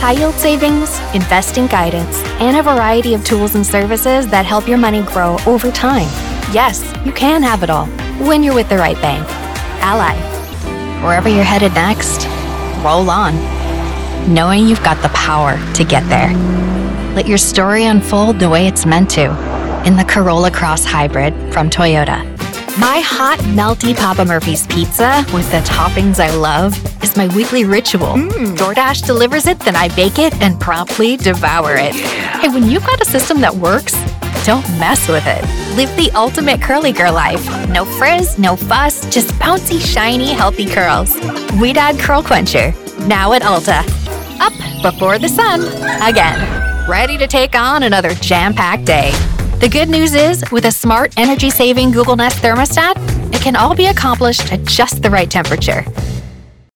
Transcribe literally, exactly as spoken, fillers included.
high-yield savings, investing guidance, and a variety of tools and services that help your money grow over time. Yes, you can have it all when you're with the right bank. Ally. Wherever you're headed next, roll on, knowing you've got the power to get there. Let your story unfold the way it's meant to in the Corolla Cross Hybrid from Toyota. My hot, melty Papa Murphy's pizza with the toppings I love is my weekly ritual. Mm. DoorDash delivers it, then I bake it and promptly devour it. Yeah. Hey, when you've got a system that works, don't mess with it. Live the ultimate curly girl life. No frizz, no fuss, just bouncy, shiny, healthy curls. We'd add Curl Quencher, now at Ulta. Up before the sun, again. Ready to take on another jam-packed day. The good news is, with a smart, energy-saving Google Nest thermostat, it can all be accomplished at just the right temperature.